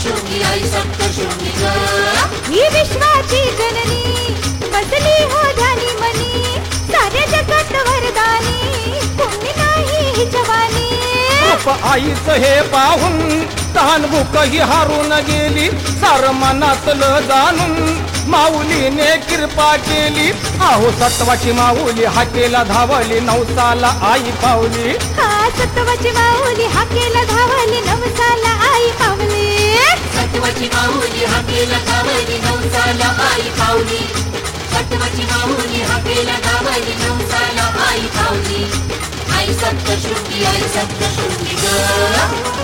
सप्तशृंगी आई सप्तशृंगी ग ही विश्वाची जननी बसली हो ध्यानी मनी साऱ्या जगात वरदानी पुण्य नाही ही जवानी रूप आईच हे पाहून तहान भूक ही हारून गेली सार मनातलं जाणून माऊलीने कृपा केली आहो सत्वाची माऊली हाकेला धावली नवसाला आई पावली हा सत्वाची माऊली हाकेला धावली नवसाला आई पावली सत्वाची माऊली हाकेला धावली नवसाला आई पावली सत्वाची माऊली हाकेला धावली नवसाला आई पावली आई सप्तशृंगी ग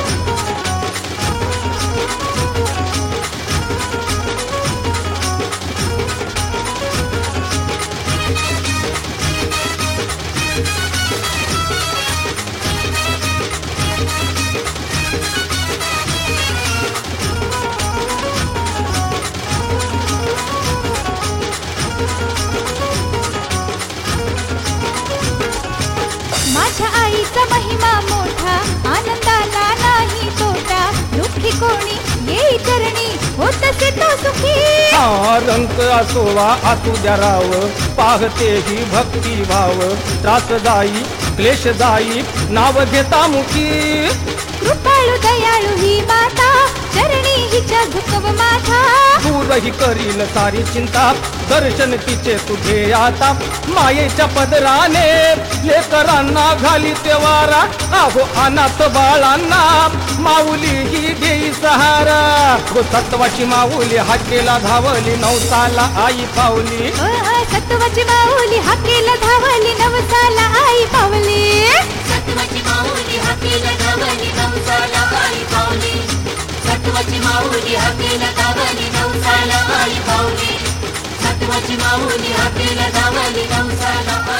माझ्या आईचा महिमा मोठा आनंदाला नाही तोटा दुःखी कोणी येई करणी होत असे तो सुखी रंग असो वा असू द्या राव पाहते ही भक्ती भाव त्रास जाई क्लेश जाई नाव घेता मुखी कृपाळू दयाळू ही माता चरणी हिच्या झुकव माथा दूरही करील सारी चिंता दर्शन तिचे तुझे आता मायेच्या पदराने लेकरांना घाली तेवारा आहो अनाथ बाळांना माऊली ही देई सहारा गो सत्वाची माऊली हाकेला धावली नवसाला आई पावली सत्वाची माऊली हाकेला धावली नवसाला आई पावली सत्वाची माऊली हाकेला धावली नवसाला आई पावली सत्वाची माऊली हाकेला धावली नवसाला आई पावली सत्वाची माऊली हाकेला धावली नवसाला